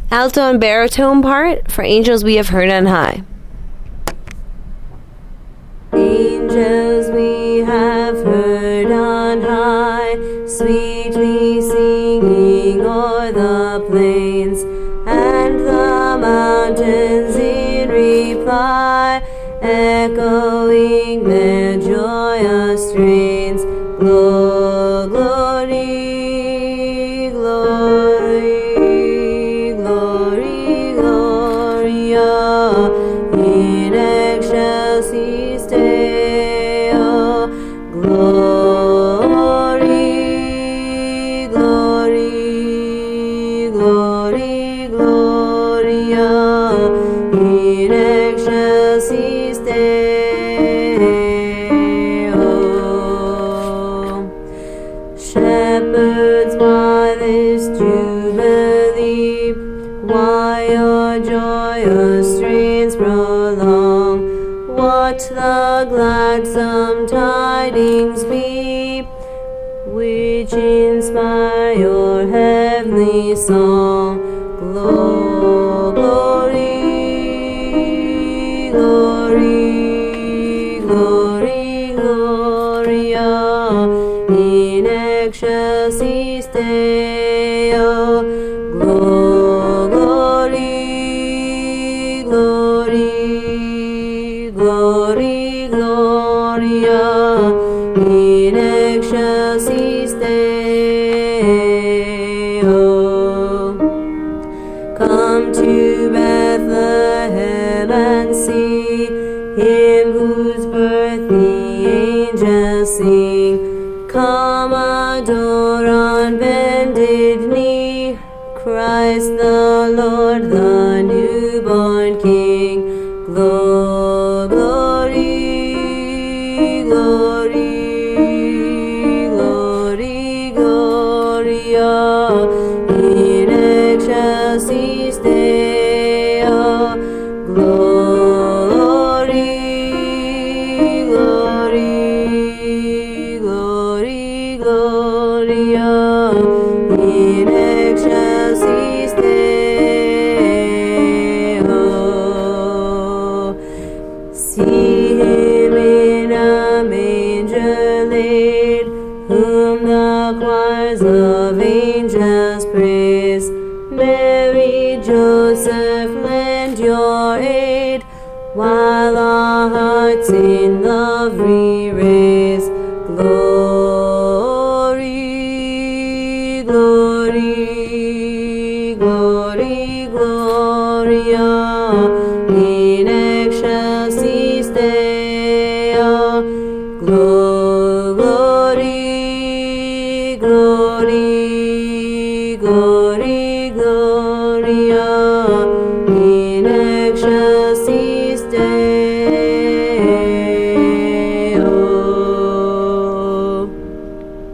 Alto and baritone part for Angels We Have Heard on High. Angels we have heard on high, sweetly singing o'er the plains, and the mountains in reply, echoing their joyous strains. Glory, glory, glory, Gloria, in excelsis Deo. Glory, glory, glory, Gloria, in excelsis Deo. Shepherds, why this jubilee? Why your joyous strains prolong? What the gladsome tidings be, which inspire your heavenly song? Glory, glory, glory, Gloria, in excelsis Deo. Glory, glory, glory, Gloria, in excelsis Deo. Come to Bethlehem and see him whose birth the angels sing. Come adore on bended knee Christ the Lord, the newborn King. Glory, glory, glory, Gloria, in excelsis Deo. Glory, glory, glory, Gloria, in excelsis Deo. See him in a manger laid, whom the choirs of angels praise. Mary, Joseph, lend your aid, while our hearts in love we raise. Glory, glory, glory, Gloria, in excelsis Deo. Glory, glory,